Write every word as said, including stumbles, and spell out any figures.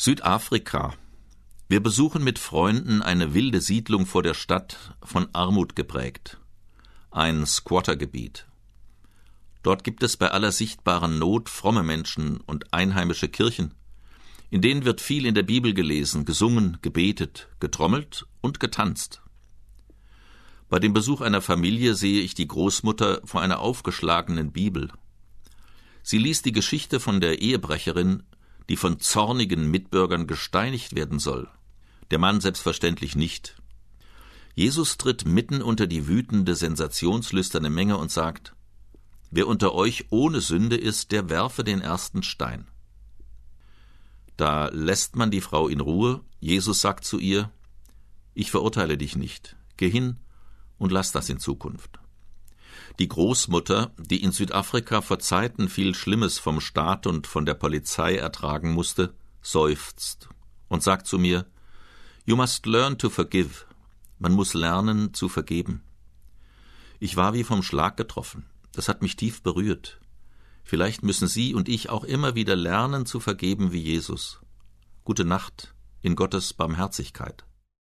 Südafrika. Wir besuchen mit Freunden eine wilde Siedlung vor der Stadt, von Armut geprägt. Ein Squattergebiet. Dort gibt es bei aller sichtbaren Not fromme Menschen und einheimische Kirchen. In denen wird viel in der Bibel gelesen, gesungen, gebetet, getrommelt und getanzt. Bei dem Besuch einer Familie sehe ich die Großmutter vor einer aufgeschlagenen Bibel. Sie liest die Geschichte von der Ehebrecherin, die von zornigen Mitbürgern gesteinigt werden soll. Der Mann selbstverständlich nicht. Jesus tritt mitten unter die wütende, sensationslüsterne Menge und sagt: Wer unter euch ohne Sünde ist, der werfe den ersten Stein. Da lässt man die Frau in Ruhe. Jesus sagt zu ihr: Ich verurteile dich nicht. Geh hin und lass das in Zukunft. Die Großmutter, die in Südafrika vor Zeiten viel Schlimmes vom Staat und von der Polizei ertragen musste, seufzt und sagt zu mir: You must learn to forgive. Man muss lernen zu vergeben. Ich war wie vom Schlag getroffen. Das hat mich tief berührt. Vielleicht müssen Sie und ich auch immer wieder lernen zu vergeben wie Jesus. Gute Nacht in Gottes Barmherzigkeit.